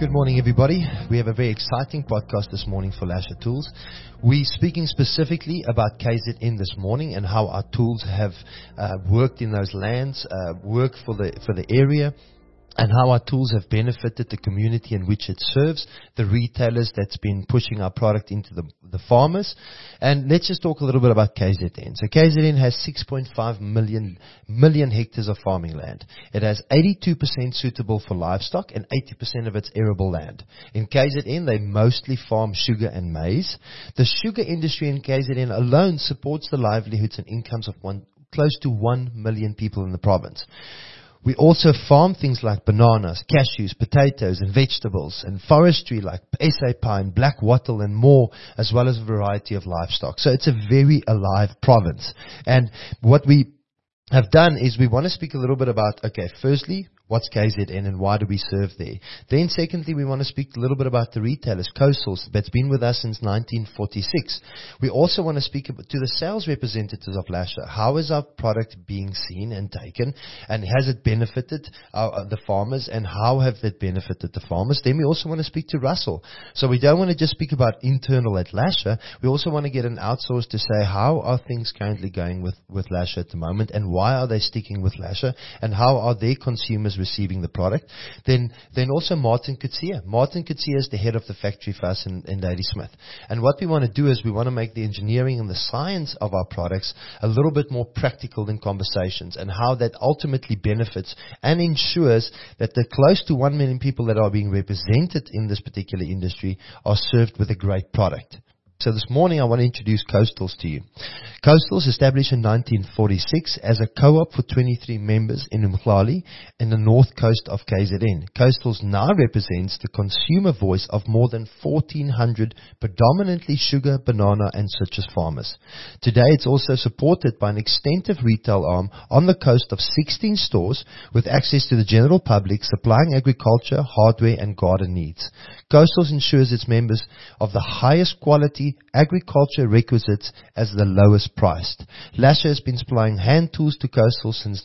Good morning, everybody. We have a very exciting podcast this morning for Lasher Tools. We're speaking specifically about KZN this morning and how our tools have worked in those lands, work for the area, and how our tools have benefited the community in which it serves, the retailers that's been pushing our product into the farmers. And let's just talk a little bit about KZN. So KZN has 6.5 million hectares of farming land. It has 82% suitable for livestock and 80% of its arable land. In KZN, they mostly farm sugar and maize. The sugar industry in KZN alone supports the livelihoods and incomes of close to 1 million people in the province. We also farm things like bananas, cashews, potatoes, and vegetables, and forestry like SA pine, black wattle, and more, as well as a variety of livestock. So it's a very alive province. And what we have done is we want to speak a little bit about, okay, firstly, what's KZN and why do we serve there? Then secondly, we want to speak a little bit about the retailers, Coastals, that's been with us since 1946. We also want to speak to the sales representatives of Lasher. How is our product being seen and taken, and has it benefited the farmers, and how have it benefited the farmers? Then we also want to speak to Russell. So we don't want to just speak about internal at Lasher. We also want to get an outsource to say how are things currently going with Lasher at the moment, and why are they sticking with Lasher, and how are their consumers receiving the product. Then also Martin Kutsia. Martin Kutsia is the head of the factory for us in Ladysmith. And what we want to do is we want to make the engineering and the science of our products a little bit more practical than conversations, and how that ultimately benefits and ensures that the close to 1 million people that are being represented in this particular industry are served with a great product. So this morning I want to introduce Coastals to you. Coastals established in 1946 as a co-op for 23 members in Umhlali in the north coast of KZN. Coastals now represents the consumer voice of more than 1,400 predominantly sugar, banana and citrus farmers. Today it's also supported by an extensive retail arm on the coast of 16 stores with access to the general public, supplying agriculture, hardware and garden needs. Coastals ensures its members of the highest quality agriculture requisites as the lowest priced. Lasher has been supplying hand tools to Coastal since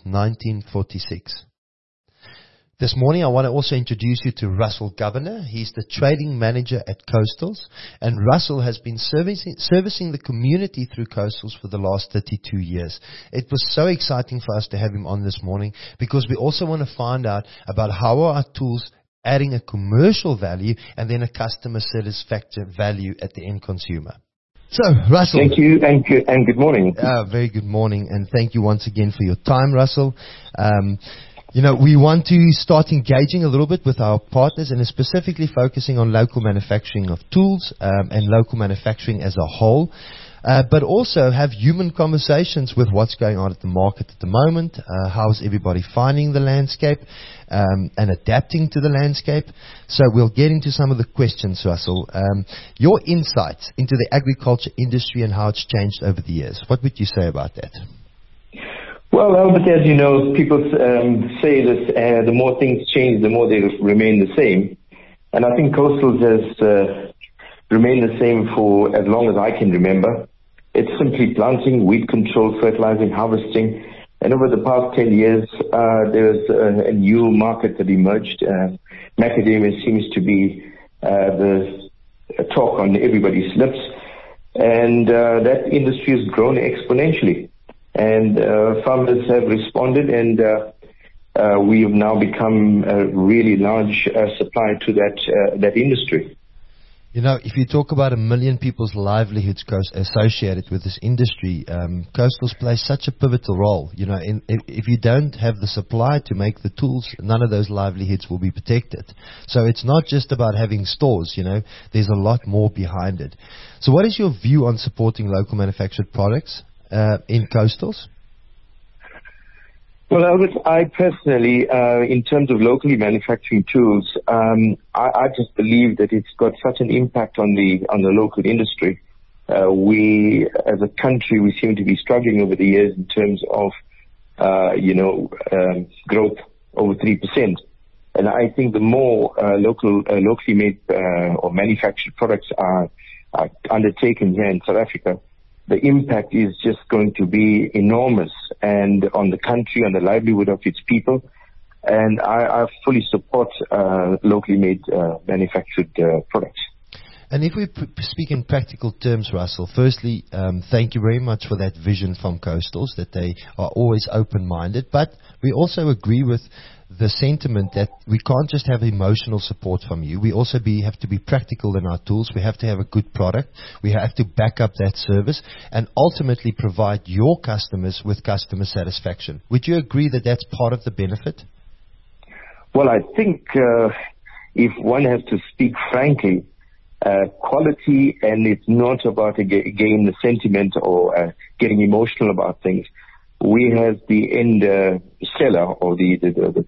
1946. This morning I want to also introduce you to Russell Governor. He's the trading manager at Coastals, and Russell has been servicing the community through Coastals for the last 32 years. It was so exciting for us to have him on this morning, because we also want to find out about how are our tools adding a commercial value and then a customer satisfaction value at the end consumer. So, Russell. Thank you, and good morning. Very good morning, and thank you once again for your time, Russell. We want to start engaging a little bit with our partners, and specifically focusing on local manufacturing of tools and local manufacturing as a whole. But also have human conversations with what's going on at the market at the moment. How's everybody finding the landscape and adapting to the landscape? So we'll get into some of the questions, Russell. Your insights into the agriculture industry and how it's changed over the years. What would you say about that? Well, Albert, as you know, people say that the more things change, the more they remain the same. And I think Coastals has remained the same for as long as I can remember. It's simply planting, weed control, fertilizing, harvesting. And over the past 10 years, there's a new market that emerged. Macadamia seems to be the talk on everybody's lips. And that industry has grown exponentially. And farmers have responded, and we have now become a really large supplier to that industry. If you talk about 1 million people's livelihoods associated with this industry, Coastals plays such a pivotal role. If you don't have the supply to make the tools, none of those livelihoods will be protected. So it's not just about having stores, there's a lot more behind it. So what is your view on supporting local manufactured products in Coastals? Well, Albert, I personally, in terms of locally manufacturing tools, I just believe that it's got such an impact on the local industry. We, as a country, we seem to be struggling over the years in terms of, growth over 3%. And I think the more locally made or manufactured products are undertaken here in South Africa, the impact is just going to be enormous, and on the country, on the livelihood of its people, And I fully support locally made manufactured products. And if we speak in practical terms, Russell, firstly, thank you very much for that vision from Coastals, that they are always open-minded. But we also agree with the sentiment that we can't just have emotional support from you. We also have to be practical in our tools. We have to have a good product. We have to back up that service and ultimately provide your customers with customer satisfaction. Would you agree that that's part of the benefit? Well, I think if one has to speak frankly, quality, and it's not about again the sentiment or getting emotional about things. We have the end seller or the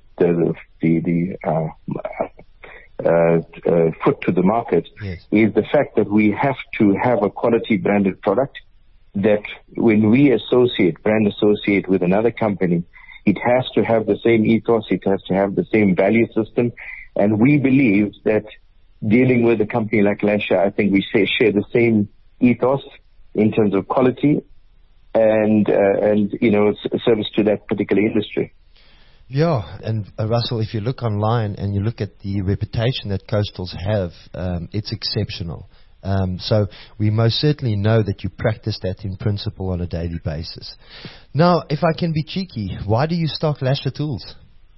foot to the market. Yes. Is the fact that we have to have a quality branded product that when we brand associate with another company, it has to have the same ethos, it has to have the same value system, and we believe that dealing with a company like Lasher, I think we share the same ethos in terms of quality and service to that particular industry. Yeah, and Russell, if you look online and you look at the reputation that Coastals have, it's exceptional. So we most certainly know that you practice that in principle on a daily basis. Now, if I can be cheeky, why do you stock Lasher tools?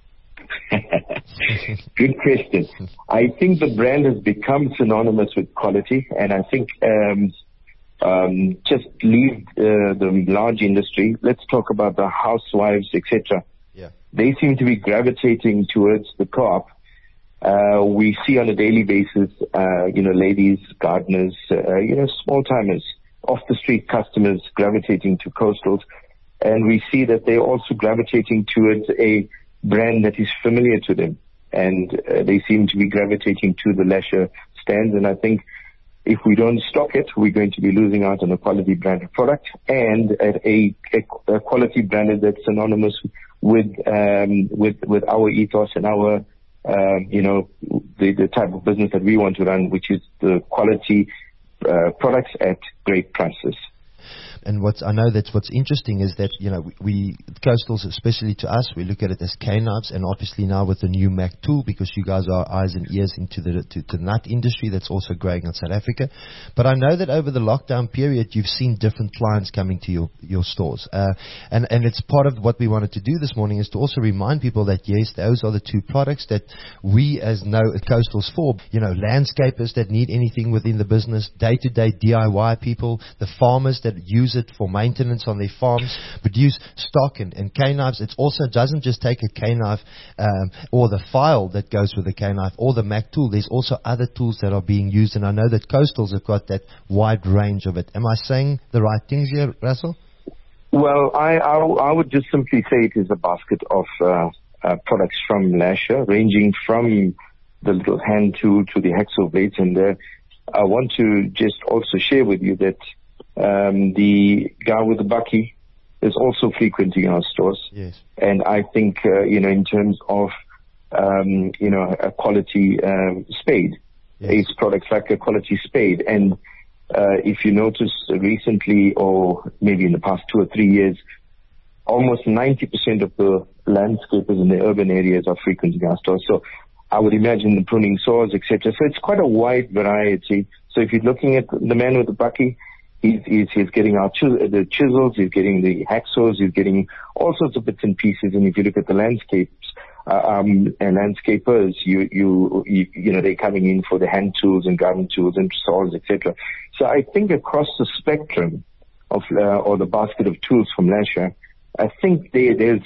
Good question. I think the brand has become synonymous with quality, and I think just leave the large industry. Let's talk about the housewives, etc. Yeah. They seem to be gravitating towards the co-op. We see on a daily basis, ladies, gardeners, small timers, off the street customers gravitating to Coastals, and we see that they're also gravitating towards a brand that is familiar to them, and they seem to be gravitating to the Lasher stands. And I think if we don't stock it, we're going to be losing out on a quality branded product and at a quality branded that's synonymous with our ethos and our the type of business that we want to run, which is the quality products at great prices. And I know that what's interesting is that, we Coastals, especially to us, we look at it as K-knives, and obviously now with the new Mac tool, because you guys are eyes and ears into the nut industry that's also growing in South Africa. But I know that over the lockdown period, you've seen different clients coming to your stores. And it's part of what we wanted to do this morning is to also remind people that, yes, those are the two products that we as know at Coastals for, landscapers that need anything within the business, day-to-day DIY people, the farmers that use it for maintenance on their farms, produce stock and K-knives. It also doesn't just take a K-knife or the file that goes with the K-knife or the Mac tool. There's also other tools that are being used, and I know that Coastals have got that wide range of it. Am I saying the right things here, Russell? Well, I would just simply say it is a basket of products from Lasher, ranging from the little hand tool to the hacksaw blades. And I want to just also share with you that the guy with the bucky is also frequenting our stores. Yes. And I think, in terms of, a quality spade, yes, Ace products like a quality spade. And if you notice recently, or maybe in the past 2 or 3 years, almost 90% of the landscapers in the urban areas are frequenting our stores. So I would imagine the pruning saws, etc. So it's quite a wide variety. So if you're looking at the man with the bucky, he's getting the chisels, he's getting the hacksaws, he's getting all sorts of bits and pieces. And if you look at the landscapes and landscapers, they're coming in for the hand tools and garden tools and saws, etc. So I think across the spectrum of or the basket of tools from Lasher, I think there's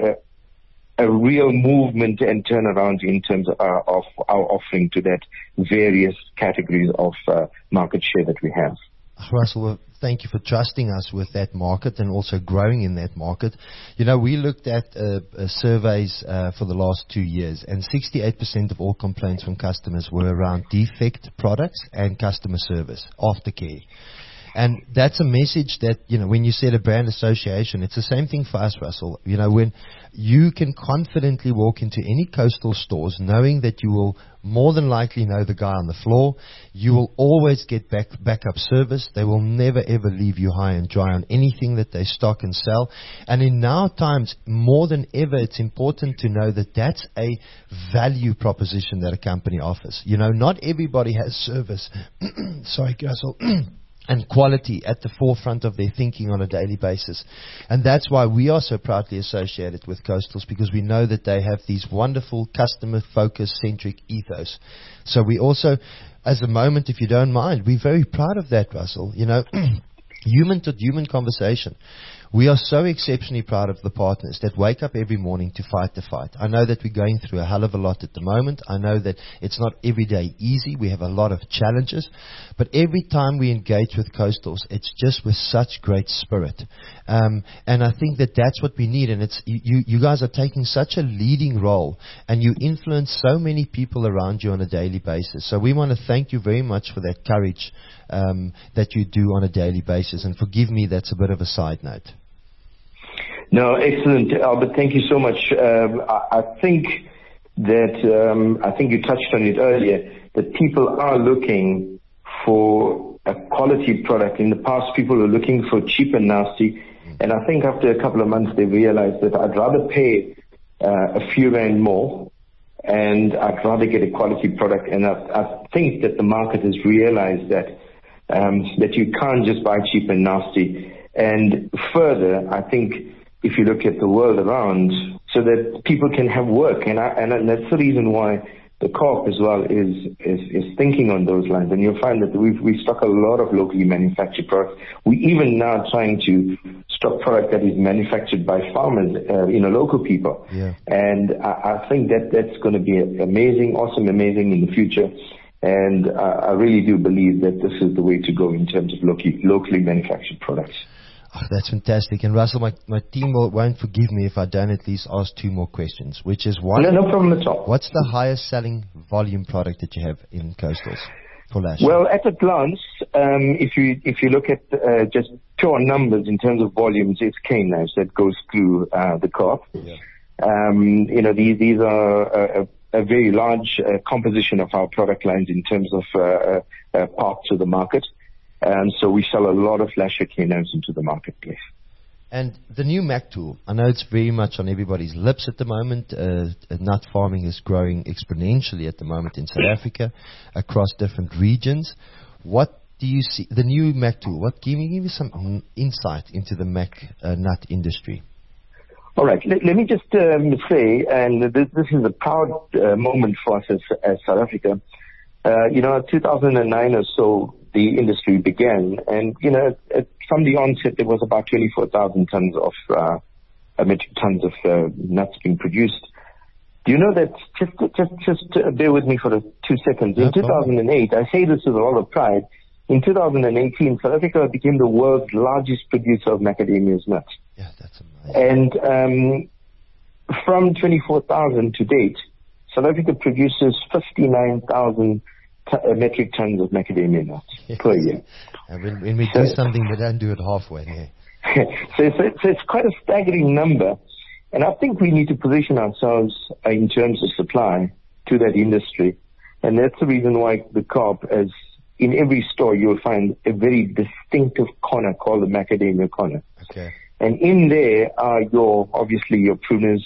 a real movement and turnaround in terms of our offering to that various categories of market share that we have. Russell, thank you for trusting us with that market and also growing in that market. We looked at surveys for the last 2 years, and 68% of all complaints from customers were around defect products and customer service, aftercare. And that's a message that, when you said a brand association, it's the same thing for us, Russell. When you can confidently walk into any Coastal stores knowing that you will more than likely know the guy on the floor, you will always get backup service. They will never ever leave you high and dry on anything that they stock and sell. And in now times, more than ever, it's important to know that that's a value proposition that a company offers. Not everybody has service. Sorry, Russell. And quality at the forefront of their thinking on a daily basis. And that's why we are so proudly associated with Coastals, because we know that they have these wonderful customer-focused, centric ethos. So we also, as a moment, if you don't mind, we're very proud of that, Russell. Human-to-human conversation. We are so exceptionally proud of the partners that wake up every morning to fight the fight. I know that we're going through a hell of a lot at the moment. I know that it's not every day easy. We have a lot of challenges. But every time we engage with Coastals, it's just with such great spirit. And I think that that's what we need. And it's you guys are taking such a leading role, and you influence so many people around you on a daily basis. So we want to thank you very much for that courage that you do on a daily basis. And forgive me, that's a bit of a side note. No, excellent, Albert. Thank you so much. I think that I think you touched on it earlier, that people are looking for a quality product. In the past, people were looking for cheap and nasty, and I think after a couple of months, they realized that I'd rather pay a few rand more, and I'd rather get a quality product. And I think that the market has realized that you can't just buy cheap and nasty. And further, I think if you look at the world around, so that people can have work, and that's the reason why the Co-op as well is thinking on those lines. And you'll find that we stock a lot of locally manufactured products. We even now trying to stock product that is manufactured by farmers, local people. Yeah. And I think that's going to be amazing in the future. And I really do believe that this is the way to go in terms of locally manufactured products. Oh, that's fantastic. And Russell, my team won't forgive me if I don't at least ask two more questions, which is one. No problem at all. What's the highest selling volume product that you have in Coastals for last year? Well, at a glance, if you look at just pure numbers in terms of volumes, it's cane knives that goes through the Co-op. Yeah. These are a very large composition of our product lines in terms of part to the market. So we sell a lot of lasher cane knives into the marketplace. And the new Mac tool, I know it's very much on everybody's lips at the moment. Nut farming is growing exponentially at the moment in South Africa, across different regions. What do you see, the new Mac tool, give me some insight into the Mac nut industry? All right, let me just say, and this is a proud moment for us as South Africa. 2009 or so, the industry began, and from the onset there was about 24,000 tons of metric tons of nuts being produced. Do you know that? Just bear with me for 2 seconds. In 2008, I say this with a lot of pride. In 2018, South Africa became the world's largest producer of macadamia's nuts. Yeah, that's amazing. And from 24,000 to date, South Africa produces 59,000 metric tons of macadamia nuts per year. And when we do something, we don't do it halfway. Yeah. So it's quite a staggering number. And I think we need to position ourselves in terms of supply to that industry. And that's the reason why the Co-op, as in every store, you'll find a very distinctive corner called the macadamia corner. Okay. And in there are obviously your pruners,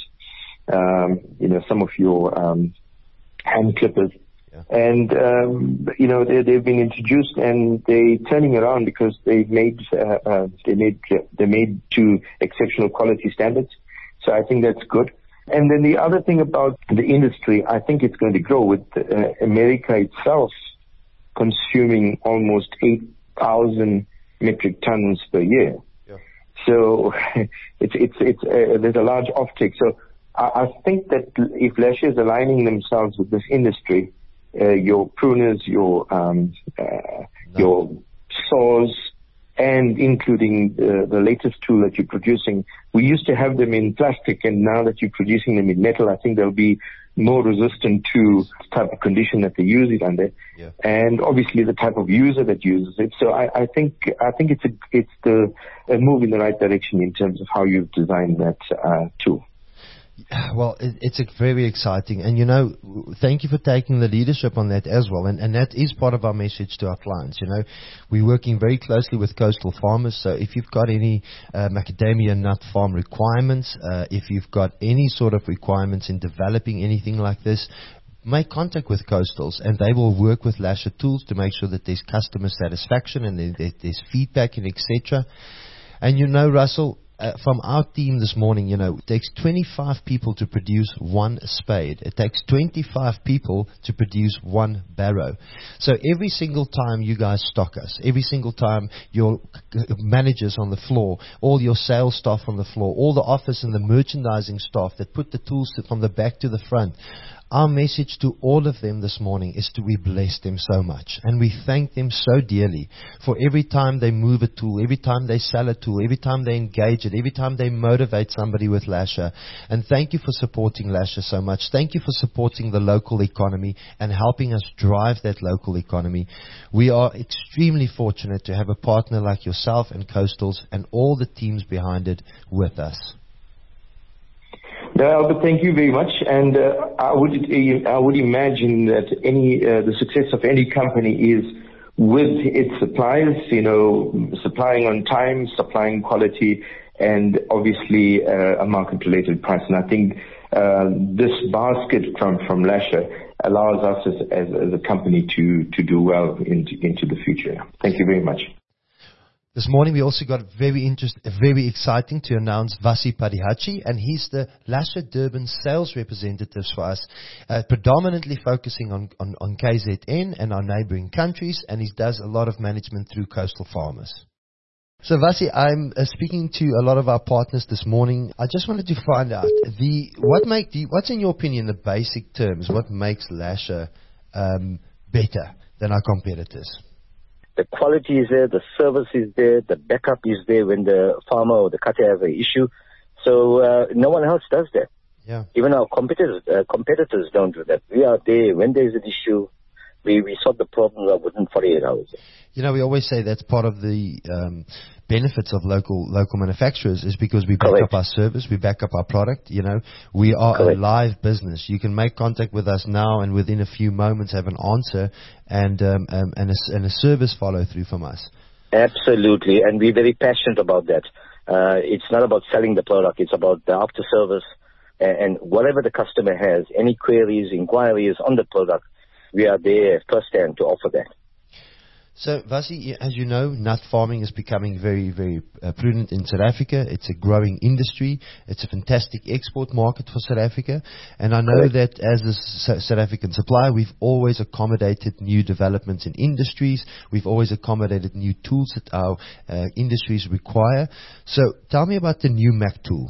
some of your hand clippers. Yeah. And, they've been introduced and they're turning around because they're made to exceptional quality standards. So I think that's good. And then the other thing about the industry, I think it's going to grow with America itself consuming almost 8,000 metric tons per year. Yeah. So there's a large offtake. So I think that if Lasher is aligning themselves with this industry, your pruners, your saws, and including the latest tool that you're producing. We used to have them in plastic, and now that you're producing them in metal, I think they'll be more resistant to the type of condition that they use it under, and obviously the type of user that uses it. So I think it's a move in the right direction in terms of how you've designed that tool. Well, it's very exciting, and thank you for taking the leadership on that as well, and that is part of our message to our clients. We're working very closely with coastal farmers, so if you've got any macadamia nut farm requirements, if you've got any sort of requirements in developing anything like this, make contact with Coastals, and they will work with Lasher Tools to make sure that there's customer satisfaction and there's feedback and etc. And Russell, from our team this morning, it takes 25 people to produce one spade. It takes 25 people to produce one barrow. So every single time you guys stock us, every single time your managers on the floor, all your sales staff on the floor, all the office and the merchandising staff that put the tools from the back to the front, our message to all of them this morning is we bless them so much. And we thank them so dearly for every time they move a tool, every time they sell a tool, every time they engage it, every time they motivate somebody with Lasher. And thank you for supporting Lasher so much. Thank you for supporting the local economy and helping us drive that local economy. We are extremely fortunate to have a partner like yourself and Coastals and all the teams behind it with us. No, Albert, thank you very much. And I would imagine that the success of any company is with its suppliers, supplying on time, supplying quality, and obviously a market-related price. And I think this basket from Lasher allows us as a company to do well into the future. Thank you very much. This morning we also got very exciting to announce Vasi Padihachi, and he's the Lasher Durban sales representative for us, predominantly focusing on KZN and our neighboring countries, and he does a lot of management through coastal farmers. So Vasi, I'm speaking to a lot of our partners this morning. I just wanted to find out what's in your opinion the basic terms, what makes Lasher better than our competitors? The quality is there, the service is there, the backup is there when the farmer or the cutter has an issue. So no one else does that. Yeah. Even our competitors don't do that. We are there when there's an issue. We solve the problem within 48 hours. We always say that's part of the benefits of local manufacturers is because we back up our service, we back up our product. We are a live business. You can make contact with us now and within a few moments have an answer and a service follow through from us. Absolutely, and we're very passionate about that. It's not about selling the product, it's about the after service and whatever the customer has, any queries, inquiries on the product, we are there firsthand to offer that. So, Vasi, as you know, nut farming is becoming very, very prudent in South Africa. It's a growing industry. It's a fantastic export market for South Africa. And I know that as a South African supplier, we've always accommodated new developments in industries. We've always accommodated new tools that our industries require. So, tell me about the new Mac tool.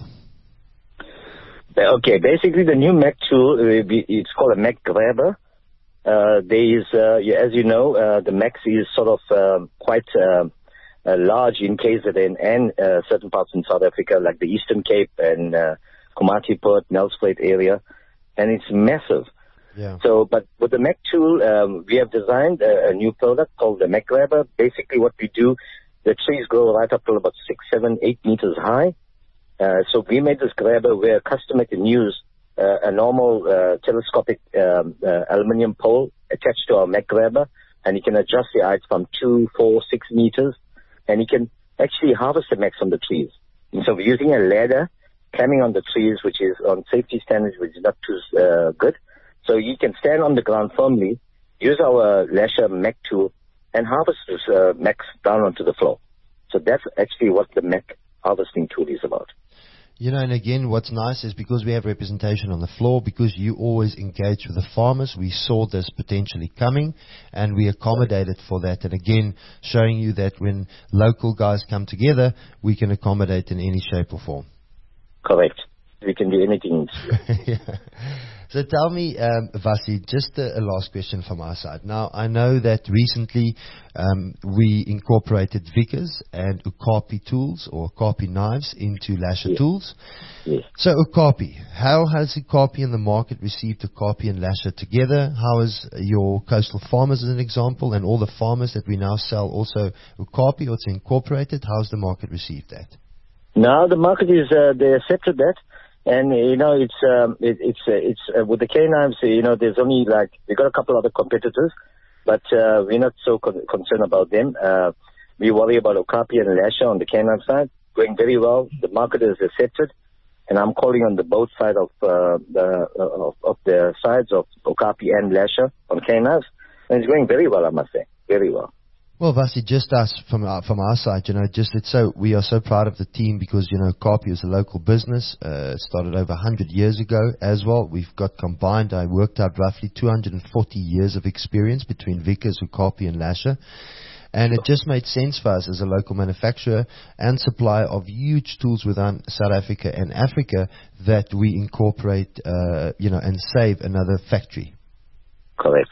Okay, basically the new Mac tool, it's called a Mac Grabber. There is, as you know, the Max is sort of quite large in KZN and certain parts in South Africa, like the Eastern Cape and Komatipoort, Nelspruit area, and it's massive. Yeah. So, but with the Mac tool, we have designed a new product called the Mac Grabber. Basically, what we do, the trees grow right up to about 6, 7, 8 meters high. So we made this grabber where a customer can use a normal telescopic aluminium pole attached to our Mac Grabber, and you can adjust the height from 2, 4, 6 meters, and you can actually harvest the Macs on the trees. And so we're using a ladder climbing on the trees, which is on safety standards, which is not too good. So you can stand on the ground firmly, use our Lasher Mac tool, and harvest this Macs down onto the floor. So that's actually what the Mac harvesting tool is about. And again, what's nice is because we have representation on the floor, because you always engage with the farmers, we saw this potentially coming and we accommodated for that. And again, showing you that when local guys come together, we can accommodate in any shape or form. Correct. We can do anything. Yeah. So tell me, Vasi, just a last question from our side. Now, I know that recently we incorporated Vickers and Okapi tools or Okapi knives into Lasher tools. Yes. So Okapi, how has Okapi in the market received Okapi and Lasher together? How is your Coastal Farmers as an example and all the farmers that we now sell also Okapi or it's incorporated? How's the market received that? Now the market is, they accepted that. And, it's with the K-knives, there's only we got a couple other competitors, but, we're not so concerned about them. We worry about Okapi and Lasher on the K-knife side, going very well. The market is accepted, and I'm calling on the both sides of the sides of Okapi and Lasher on K-knives, and it's going very well, I must say, very well. Well, Vasi, just us from our side, we are so proud of the team because, Okapi is a local business, started over 100 years ago as well. We've got combined, I worked out roughly 240 years of experience between Vickers, Okapi and Lasher. And it just made sense for us as a local manufacturer and supplier of huge tools within South Africa and Africa that we incorporate, and save another factory. Correct.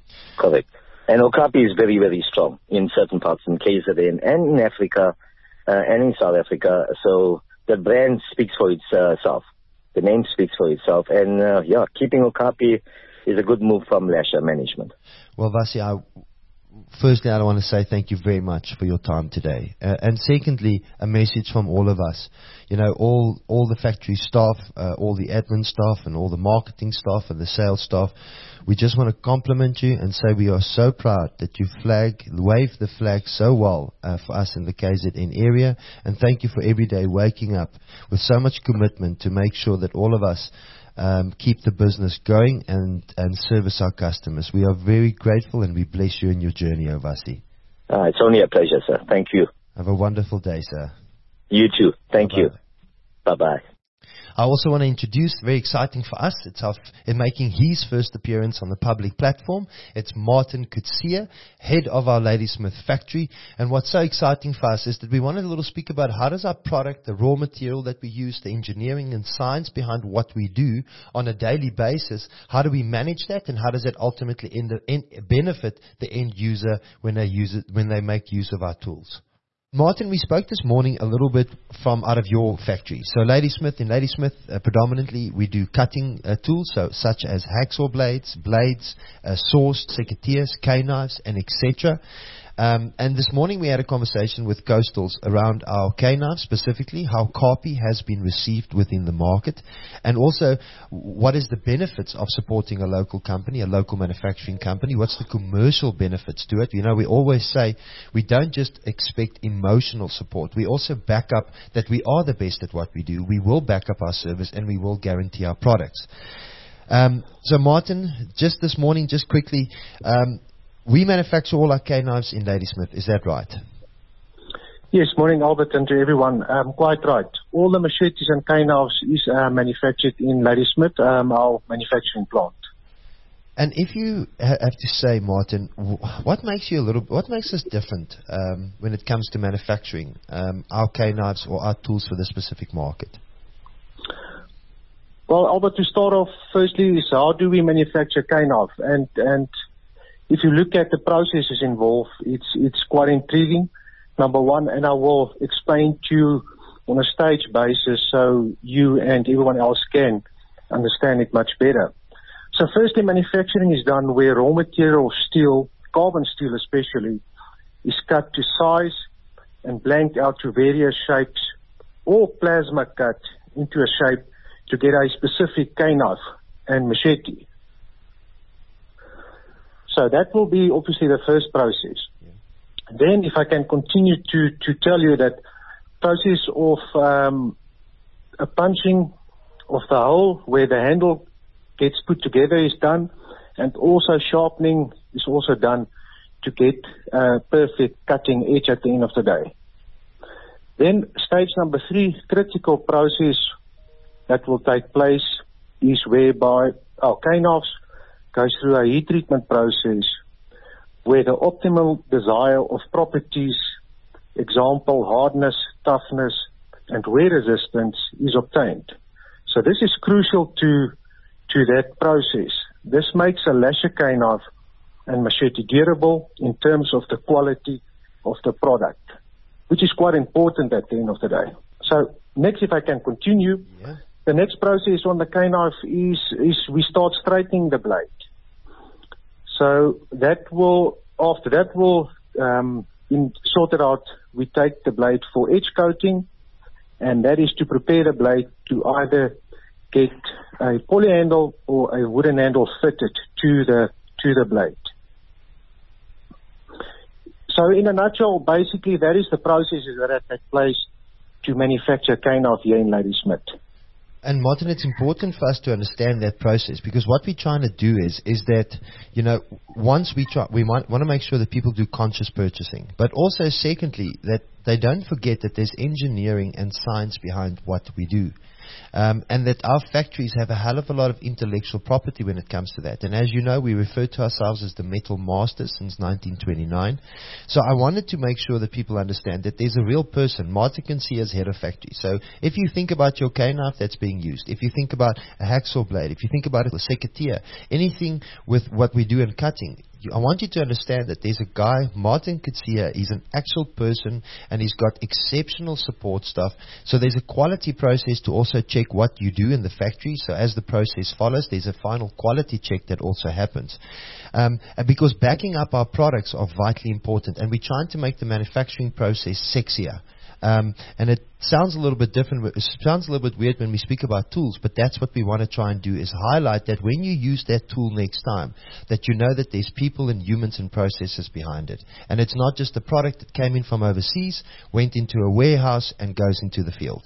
And Okapi is very, very strong in certain parts in KZN and in Africa and in South Africa. So the brand speaks for itself. The name speaks for itself. And, keeping Okapi is a good move from Lasher management. Well, Vasi, firstly, I want to say thank you very much for your time today. And secondly, a message from all of us. All the factory staff, all the admin staff and all the marketing staff and the sales staff, we just want to compliment you and say we are so proud that you wave the flag so well for us in the KZN area. And thank you for every day waking up with so much commitment to make sure that all of us keep the business going and service our customers. We are very grateful and we bless you in your journey, Vasi. It's only a pleasure, sir. Thank you. Have a wonderful day, sir. You too. Thank Bye-bye. you. Bye-bye. I also want to introduce, very exciting for us, in making his first appearance on the public platform. It's Martin Coetzee, head of our Ladysmith factory. And what's so exciting for us is that we wanted a little speak about how does our product, the raw material that we use, the engineering and science behind what we do on a daily basis, how do we manage that and how does it ultimately benefit the end user when they make use of our tools. Martin, we spoke this morning a little bit from out of your factory. So in Ladysmith, predominantly we do cutting tools, such as hacksaw blades, saws, secateurs, K-knives, and etc. And this morning we had a conversation with Coastals around our K-knives, specifically how Okapi has been received within the market, and also what is the benefits of supporting a local company, a local manufacturing company. What's the commercial benefits to it? We always say we don't just expect emotional support. We also back up that we are the best at what we do. We will back up our service and we will guarantee our products. So Martin, just this morning, just quickly, we manufacture all our K-knives in Ladysmith, is that right? Yes, morning Albert and to everyone. Quite right. All the machetes and K-knives is manufactured in Ladysmith, our manufacturing plant. And if you have to say, Martin, what makes us different when it comes to manufacturing our K-knives or our tools for the specific market? Well, Albert, to start off, firstly is how do we manufacture K-knife? And if you look at the processes involved, it's quite intriguing. Number one, and I will explain to you on a stage basis so you and everyone else can understand it much better. So firstly, manufacturing is done where raw material steel, carbon steel especially, is cut to size and blanked out to various shapes or plasma cut into a shape to get a specific K-knife and machete. So that will be obviously the first process. Yeah. Then if I can continue to tell you that process of a punching of the hole where the handle gets put together is done, and also sharpening is also done to get a perfect cutting edge at the end of the day. Then stage number 3, critical process that will take place is whereby our K-knives goes through a heat treatment process where the optimal desire of properties, example, hardness, toughness, and wear resistance is obtained. So this is crucial to that process. This makes a lasher cane knife and machete durable in terms of the quality of the product, which is quite important at the end of the day. So next, if I can continue, the next process on the cane knife is we start straightening the blade. So after that will sorted out, we take the blade for edge coating, and that is to prepare the blade to either get a poly handle or a wooden handle fitted to the blade. So in a nutshell, basically that is the processes that take place to manufacture cane knife here in Ladysmith. And Martin, it's important for us to understand that process, because what we're trying to do is that, once we might want to make sure that people do conscious purchasing, but also secondly, that they don't forget that there's engineering and science behind what we do. And that our factories have a hell of a lot of intellectual property when it comes to that. And as you know, we refer to ourselves as the Metal Masters since 1929. So I wanted to make sure that people understand that there's a real person, Martin Kinsia, as head of factory. So if you think about your cane knife that's being used, if you think about a hacksaw blade, if you think about a secateur, anything with what we do in cutting, I want you to understand that there's a guy, Martin Kinsia, he's an actual person, and he's got exceptional support staff. So there's a quality process to also check what you do in the factory. So as the process follows, there's a final quality check that also happens. And because backing up our products are vitally important, and we're trying to make the manufacturing process sexier. And it sounds a little bit different. It sounds a little bit weird when we speak about tools, but that's what we want to try and do, is highlight that when you use that tool next time, that you know that there's people and humans and processes behind it. And it's not just a product that came in from overseas, went into a warehouse, and goes into the field.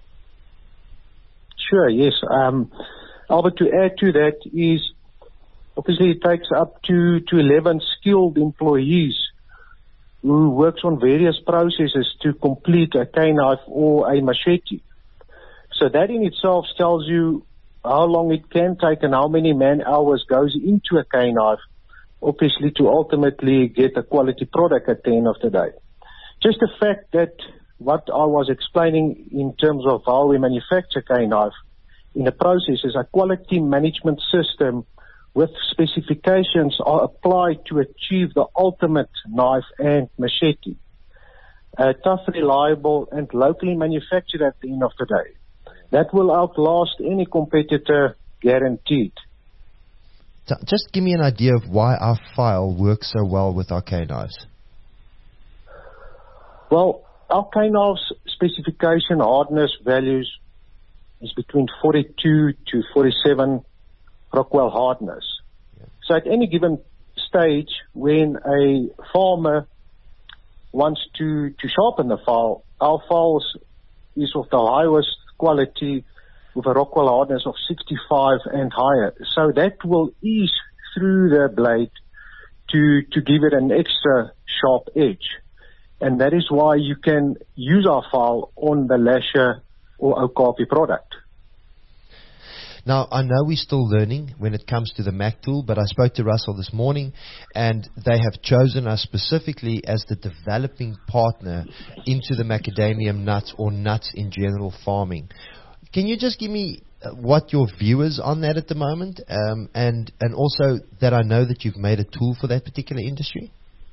Sure, yes. Albert, to add to that is, obviously it takes up to 11 skilled employees who works on various processes to complete a cane knife or a machete. So that in itself tells you how long it can take and how many man hours goes into a cane knife, obviously to ultimately get a quality product at the end of the day. Just the fact that what I was explaining in terms of how we manufacture cane knife in the process is a quality management system with specifications are applied to achieve the ultimate knife and machete. Tough, reliable, and locally manufactured at the end of the day. That will outlast any competitor, guaranteed. Just give me an idea of why our file works so well with our cane knives. Well, our cane knives specification hardness values is between 42 to 47 Rockwell hardness. Yeah. So at any given stage, when a farmer wants to sharpen the file, our files is of the highest quality with a Rockwell hardness of 65 and higher. So that will ease through the blade to give it an extra sharp edge. And that is why you can use our file on the Lasher or Okapi product. Now, I know we're still learning when it comes to the Mac tool, but I spoke to Russell this morning, and they have chosen us specifically as the developing partner into the macadamium nuts or nuts in general farming. Can you just give me what your view is on that at the moment, and also that I know that you've made a tool for that particular industry?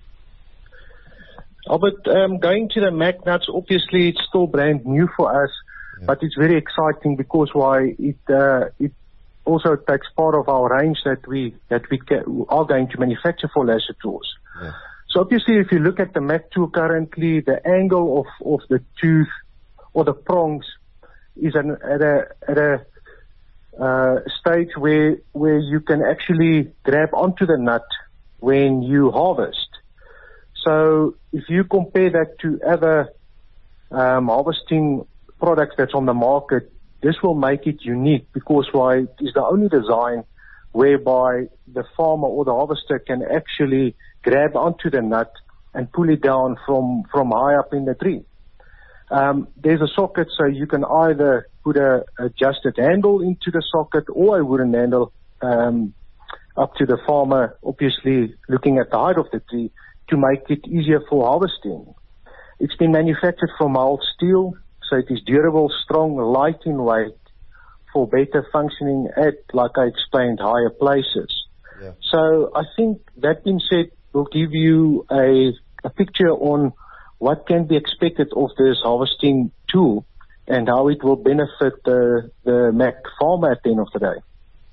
Albert, going to the Mac nuts, obviously it's still brand new for us. Yeah. But it's very exciting because it also takes part of our range that we are going to manufacture for Lasher tools. Yeah. So obviously, if you look at the Mac tool currently, the angle of the tooth or the prongs is at a stage where you can actually grab onto the nut when you harvest. So if you compare that to other harvesting products that's on the market, this will make it unique because it is the only design whereby the farmer or the harvester can actually grab onto the nut and pull it down from high up in the tree. There's a socket, so you can either put a adjusted handle into the socket or a wooden handle up to the farmer, obviously looking at the height of the tree, to make it easier for harvesting. It's been manufactured from mild steel, so it is durable, strong, light in weight, for better functioning at, like I explained, higher places. Yeah. So I think that being said, we'll give you a picture on what can be expected of this harvesting tool and how it will benefit the Mac farmer at the end of the day.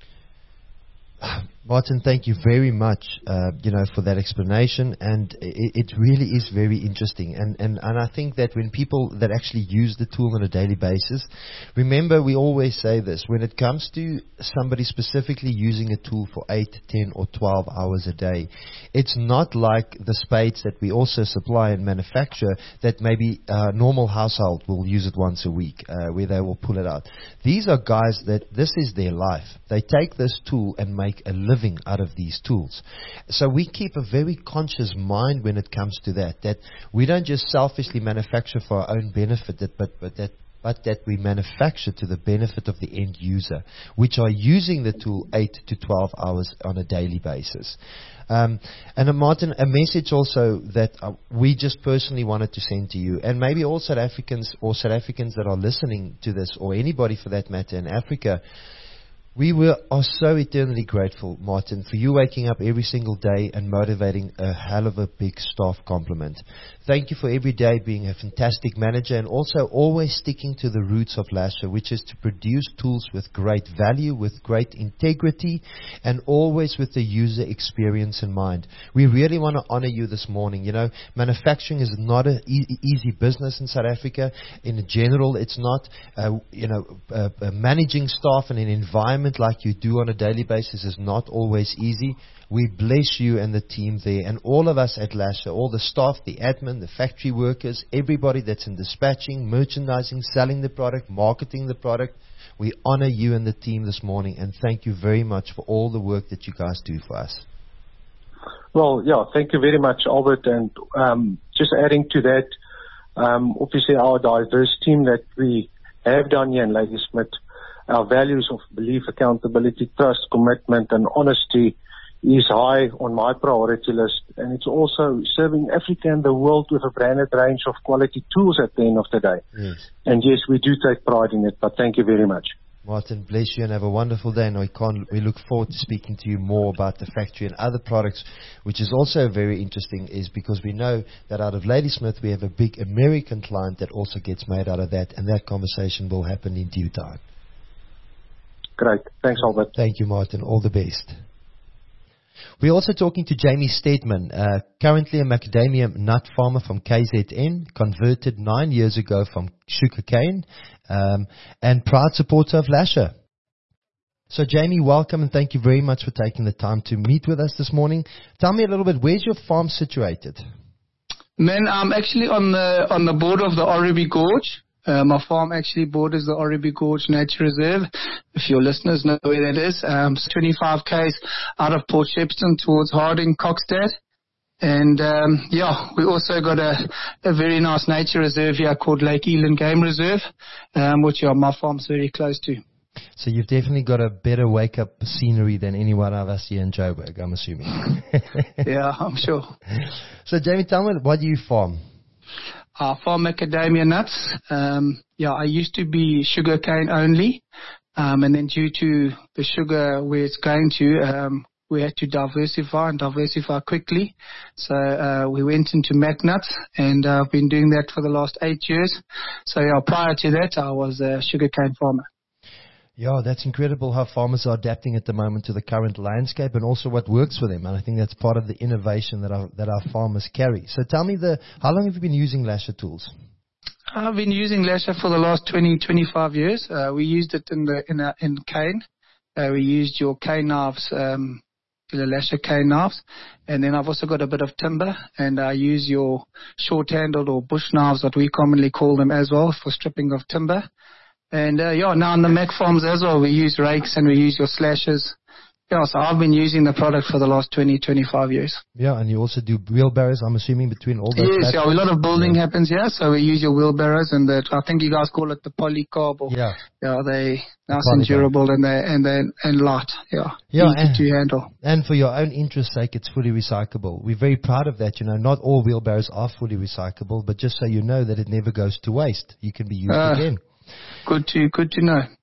Martin, thank you very much, for that explanation, and it really is very interesting. And I think that when people that actually use the tool on a daily basis, remember we always say this, when it comes to somebody specifically using a tool for 8, 10 or 12 hours a day, it's not like the spades that we also supply and manufacture that maybe a normal household will use it once a week, where they will pull it out. These are guys that this is their life. They take this tool and make a living out of these tools. So we keep a very conscious mind when it comes to that we don't just selfishly manufacture for our own benefit, but that we manufacture to the benefit of the end user, which are using the tool 8 to 12 hours on a daily basis. And Martin, a message also that we just personally wanted to send to you, and maybe all South Africans or South Africans that are listening to this, or anybody for that matter in Africa. We are so eternally grateful, Martin, for you waking up every single day and motivating a hell of a big staff compliment. Thank you for every day being a fantastic manager and also always sticking to the roots of Lasher, which is to produce tools with great value, with great integrity, and always with the user experience in mind. We really want to honor you this morning. Manufacturing is not an easy business in South Africa. In general, it's not. Managing staff in an environment like you do on a daily basis is not always easy. We bless you and the team there, and all of us at Lasher, all the staff, the admin, the factory workers, everybody that's in dispatching, merchandising, selling the product, marketing the product. We honor you and the team this morning, and thank you very much for all the work that you guys do for us. Well, yeah, thank you very much, Albert. And just adding to that, obviously our diverse team that we have down here in Ladysmith, our values of belief, accountability, trust, commitment, and honesty is high on my priority list. And it's also serving Africa and the world with a branded range of quality tools at the end of the day. Yes. And yes, we do take pride in it, but thank you very much. Martin, bless you and have a wonderful day. And we look forward to speaking to you more about the factory and other products, which is also very interesting, is because we know that out of Ladysmith we have a big American client that also gets made out of that, and that conversation will happen in due time. Great. Thanks, Albert. Thank you, Martin. All the best. We're also talking to Jamie Stedman, currently a macadamia nut farmer from KZN, converted 9 years ago from sugarcane, and proud supporter of Lasher. So, Jamie, welcome and thank you very much for taking the time to meet with us this morning. Tell me a little bit, where's your farm situated? Man, I'm actually on the border of the Oribi Gorge. My farm actually borders the Oribi Gorge Nature Reserve, if your listeners know where that is. 25 k's out of Port Shepstone towards Harding, Kokstad. And, we also got a very nice nature reserve here called Lake Eland Game Reserve, which my farm's very close to. So you've definitely got a better wake-up scenery than anyone of us here in Joburg, I'm assuming. Yeah, I'm sure. So, Jamie, tell me, what do you farm? I farm macadamia nuts. I used to be sugarcane only, and then due to the sugar where it's going to, we had to diversify quickly. So we went into mac nuts, and I've been doing that for the last 8 years. So prior to that, I was a sugarcane farmer. Yeah, that's incredible how farmers are adapting at the moment to the current landscape and also what works for them. And I think that's part of the innovation that our farmers carry. So tell me, how long have you been using Lasher tools? I've been using Lasher for the last 25 years. We used it in cane. We used your cane knives, Lasher cane knives. And then I've also got a bit of timber, and I use your short-handled or bush knives, what we commonly call them as well, for stripping of timber. And, now on the Mac farms as well, we use rakes and we use your slashers. Yeah, so I've been using the product for the last 25 years. Yeah, and you also do wheelbarrows, I'm assuming, between all those. Yes, a lot of building happens here, so we use your wheelbarrows, and I think you guys call it the polycarb. Or, they nice and durable and light. Easy to handle. And for your own interest's sake, it's fully recyclable. We're very proud of that. Not all wheelbarrows are fully recyclable, but just so you know that it never goes to waste. You can be used again. Good to know.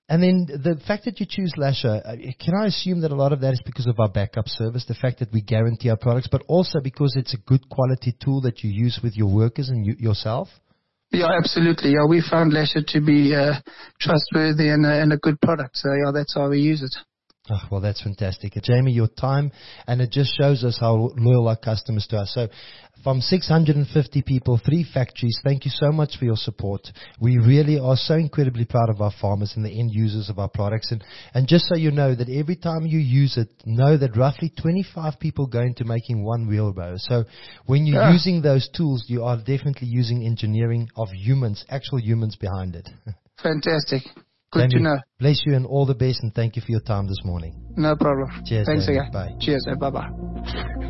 And then the fact that you choose Lasher, can I assume that a lot of that is because of our backup service, the fact that we guarantee our products, but also because it's a good quality tool that you use with your workers and yourself? Yeah, absolutely. Yeah, we found Lasher to be trustworthy and a good product. So, yeah, that's how we use it. Oh, well, that's fantastic. Jamie, your time, and it just shows us how loyal our customers to us. So from 650 people, 3 factories, thank you so much for your support. We really are so incredibly proud of our farmers and the end users of our products. And just so you know that every time you use it, know that roughly 25 people go into making one wheelbarrow. So when you're using those tools, you are definitely using engineering of humans, actual humans behind it. Fantastic. Good to know. Bless you and all the best, and thank you for your time this morning. No problem. Cheers. Thanks Jamie. again. Bye. Cheers. Bye-bye.